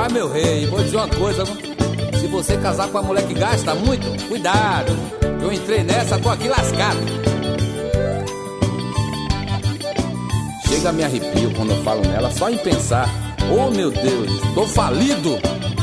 Mas meu rei, vou dizer uma coisa, viu? Se você casar com uma mulher que gasta muito, cuidado. Eu entrei nessa, tô aqui lascado. Chega, me arrepio quando eu falo nela, só em pensar. Oh meu Deus, tô falido.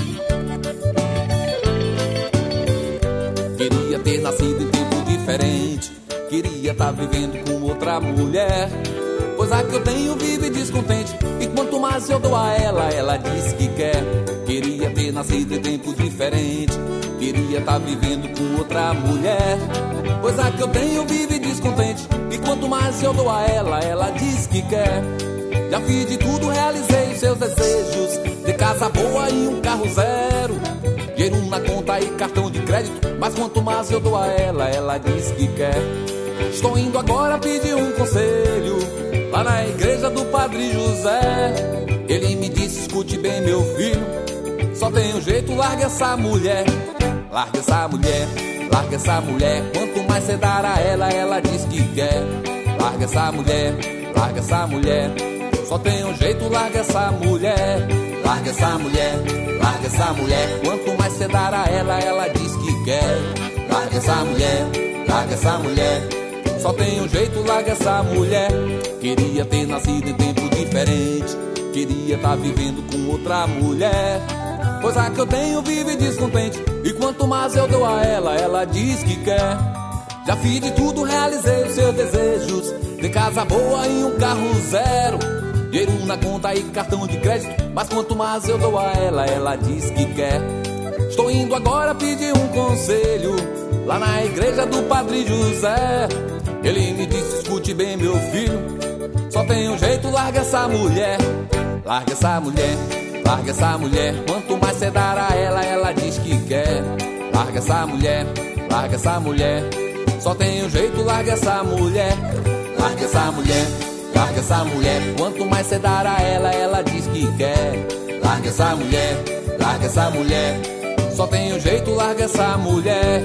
Queria ter nascido em tempo diferente, queria estar vivendo com outra mulher, pois a que eu tenho vive descontente, e quanto mais eu dou a ela, ela diz que quer. Queria ter nascido em tempo diferente, queria estar vivendo com outra mulher, pois a que eu tenho vive descontente, e quanto mais eu dou a ela, ela diz que quer. Já fiz de tudo, realizei os seus desejos, de casa boa e um carro zero, dinheiro na conta e cartão de crédito, mas quanto mais eu dou a ela, ela diz que quer. Estou indo agora pedir um conselho lá na igreja do Padre José. Ele me disse, escute bem meu filho, só tem um jeito, larga essa mulher. Larga essa mulher, larga essa mulher, quanto mais você dar a ela, ela diz que quer. Larga essa mulher, larga essa mulher, só tem um jeito, larga essa mulher. Larga essa mulher, larga essa mulher, quanto mais você dar a ela, ela diz que quer. Larga essa mulher, larga essa mulher, só tem um jeito, larga essa mulher. Queria ter nascido em tempo diferente, queria estar vivendo com outra mulher, pois a que eu tenho vive descontente, e quanto mais eu dou a ela, ela diz que quer. Já fiz de tudo, realizei os seus desejos, de casa boa e um carro zero, dinheiro na conta e cartão de crédito, mas quanto mais eu dou a ela, ela diz que quer. Estou indo agora pedir um conselho lá na igreja do Padre José. Ele me disse, escute bem meu filho, só tem um jeito, larga essa mulher. Larga essa mulher, larga essa mulher, quanto mais você dar a ela, ela diz que quer. Larga essa mulher, larga essa mulher, só tem um jeito, larga essa mulher. Larga essa mulher, larga essa mulher, quanto mais você dar a ela, ela diz que quer. Larga essa mulher, larga essa mulher, só tem um jeito, larga essa mulher.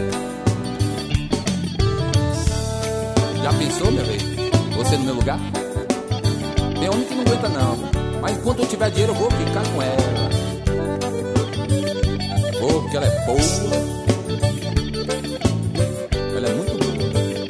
Já pensou, meu rei? Você no meu lugar? Tem homem que não aguenta não, mas enquanto eu tiver dinheiro eu vou ficar com ela. Oh, porque ela é boa. Ela é muito boa.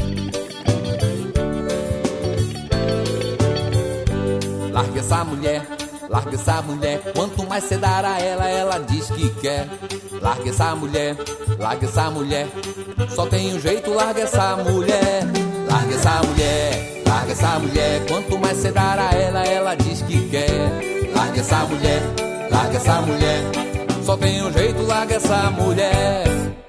Larga essa mulher, larga essa mulher, quanto mais você dar a ela, ela diz que quer. Larga essa mulher, larga essa mulher, só tem um jeito, larga essa mulher. Larga essa mulher, larga essa mulher, quanto mais você dar a ela, ela diz que quer. Larga essa mulher, larga essa mulher, só tem um jeito, larga essa mulher.